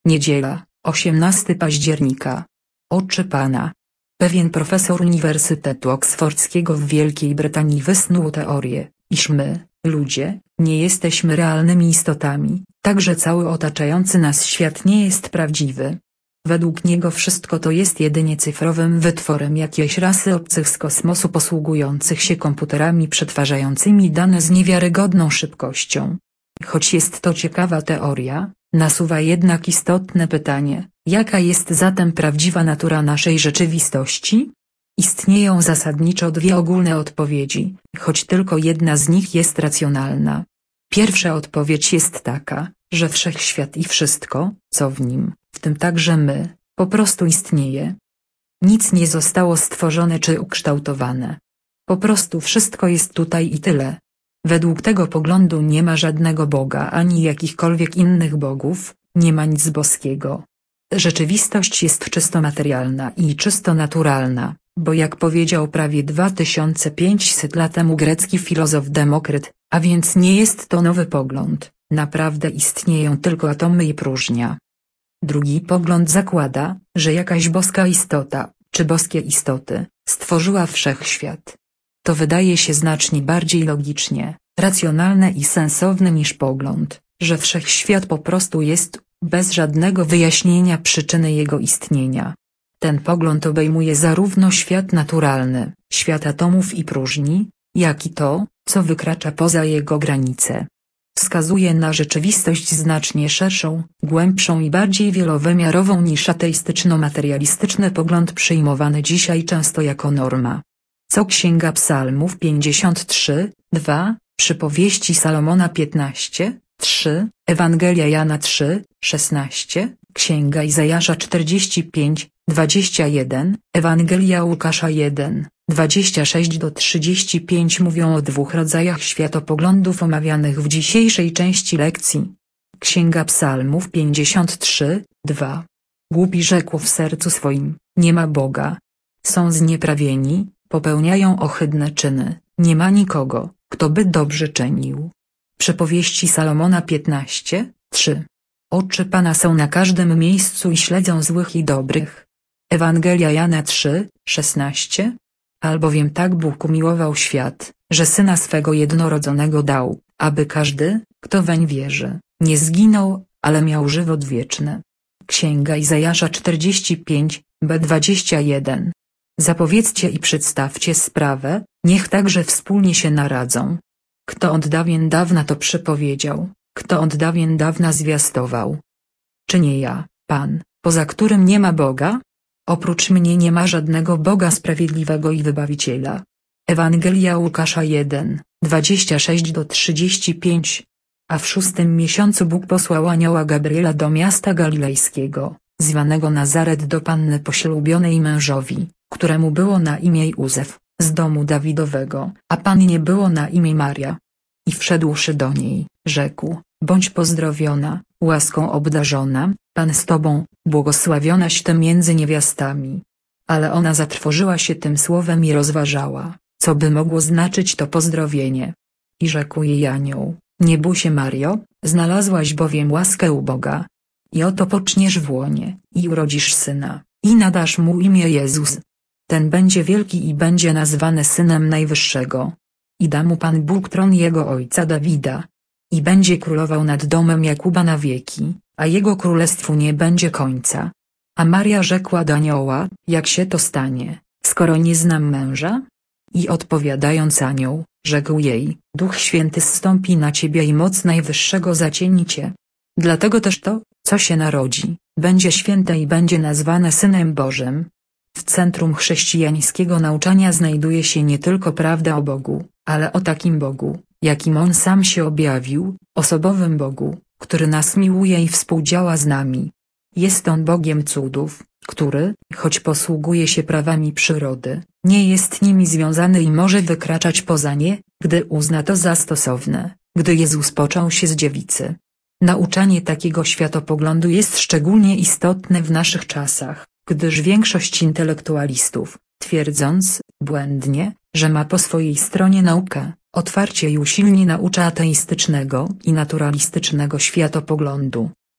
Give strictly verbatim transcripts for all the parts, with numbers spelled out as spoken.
Niedziela, osiemnastego października. Oczy Pana. Pewien profesor Uniwersytetu Oksfordzkiego w Wielkiej Brytanii wysnuł teorię, iż my, ludzie, nie jesteśmy realnymi istotami, także cały otaczający nas świat nie jest prawdziwy. Według niego wszystko to jest jedynie cyfrowym wytworem jakiejś rasy obcych z kosmosu posługujących się komputerami przetwarzającymi dane z niewiarygodną szybkością. Choć jest to ciekawa teoria, nasuwa jednak istotne pytanie, jaka jest zatem prawdziwa natura naszej rzeczywistości? Istnieją zasadniczo dwie ogólne odpowiedzi, choć tylko jedna z nich jest racjonalna. Pierwsza odpowiedź jest taka, że wszechświat i wszystko, co w nim, w tym także my, po prostu istnieje. Nic nie zostało stworzone czy ukształtowane. Po prostu wszystko jest tutaj i tyle. Według tego poglądu nie ma żadnego Boga ani jakichkolwiek innych bogów, nie ma nic boskiego. Rzeczywistość jest czysto materialna i czysto naturalna, bo jak powiedział prawie dwa tysiące pięćset lat temu grecki filozof Demokryt, a więc nie jest to nowy pogląd, naprawdę istnieją tylko atomy i próżnia. Drugi pogląd zakłada, że jakaś boska istota, czy boskie istoty, stworzyła wszechświat. To wydaje się znacznie bardziej logicznie, racjonalne i sensowne niż pogląd, że wszechświat po prostu jest, bez żadnego wyjaśnienia przyczyny jego istnienia. Ten pogląd obejmuje zarówno świat naturalny, świat atomów i próżni, jak i to, co wykracza poza jego granice. Wskazuje na rzeczywistość znacznie szerszą, głębszą i bardziej wielowymiarową niż ateistyczno-materialistyczny pogląd przyjmowany dzisiaj często jako norma. Co Księga Psalmów pięćdziesiąt trzy, dwa, Przypowieści Salomona piętnaście, trzy, Ewangelia Jana trzy, szesnaście, Księga Izajasza czterdzieści pięć, dwadzieścia jeden, Ewangelia Łukasza jeden, dwadzieścia sześć do trzydziestu pięciu mówią o dwóch rodzajach światopoglądów omawianych w dzisiejszej części lekcji. Księga Psalmów pięćdziesiąt trzy, dwa. Głupi rzekł w sercu swoim, nie ma Boga. Są znieprawieni, popełniają ohydne czyny, nie ma nikogo, kto by dobrze czynił. Przypowieści Salomona piętnaście, trzy. Oczy Pana są na każdym miejscu i śledzą złych i dobrych. Ewangelia Jana trzy, szesnaście. Albowiem tak Bóg umiłował świat, że Syna swego jednorodzonego dał, aby każdy, kto weń wierzy, nie zginął, ale miał żywot wieczny. Księga Izajasza czterdzieści pięć, B dwadzieścia jeden. Zapowiedzcie i przedstawcie sprawę, niech także wspólnie się naradzą. Kto od dawien dawna to przepowiedział, kto od dawien dawna zwiastował? Czy nie ja, Pan, poza którym nie ma Boga? Oprócz mnie nie ma żadnego Boga sprawiedliwego i wybawiciela. Ewangelia Łukasza jeden, dwadzieścia sześć do trzydziestu pięciu. A w szóstym miesiącu Bóg posłał anioła Gabriela do miasta galilejskiego, zwanego Nazaret do panny poślubionej mężowi, któremu było na imię Józef, z domu Dawidowego, a pannie było na imię Maria. I wszedłszy do niej, rzekł, bądź pozdrowiona, łaską obdarzona, Pan z tobą, błogosławionaś ty między niewiastami. Ale ona zatrwożyła się tym słowem i rozważała, co by mogło znaczyć to pozdrowienie. I rzekł jej anioł, nie bój się Mario, znalazłaś bowiem łaskę u Boga. I oto poczniesz w łonie, i urodzisz syna, i nadasz mu imię Jezus. Ten będzie wielki i będzie nazwany Synem Najwyższego. I da mu Pan Bóg tron jego ojca Dawida. I będzie królował nad domem Jakuba na wieki, a jego królestwu nie będzie końca. A Maria rzekła do anioła, jak się to stanie, skoro nie znam męża? I odpowiadając anioł, rzekł jej, Duch Święty zstąpi na ciebie i moc Najwyższego zacieni cię. Dlatego też to, co się narodzi, będzie święte i będzie nazwane Synem Bożym. W centrum chrześcijańskiego nauczania znajduje się nie tylko prawda o Bogu, ale o takim Bogu, jakim On sam się objawił, osobowym Bogu, który nas miłuje i współdziała z nami. Jest On Bogiem cudów, który, choć posługuje się prawami przyrody, nie jest nimi związany i może wykraczać poza nie, gdy uzna to za stosowne, gdy Jezus począł się z dziewicy. Nauczanie takiego światopoglądu jest szczególnie istotne w naszych czasach, gdyż większość intelektualistów, twierdząc, błędnie, że ma po swojej stronie naukę, otwarcie i usilnie naucza ateistycznego i naturalistycznego światopoglądu.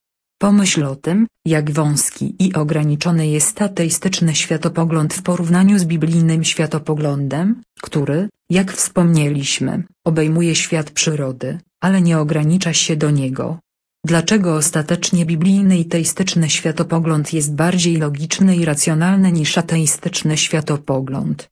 Pomyśl o tym, jak wąski i ograniczony jest ateistyczny światopogląd w porównaniu z biblijnym światopoglądem, który, jak wspomnieliśmy, obejmuje świat przyrody, ale nie ogranicza się do niego. Dlaczego ostatecznie biblijny i teistyczny światopogląd jest bardziej logiczny i racjonalny niż ateistyczny światopogląd?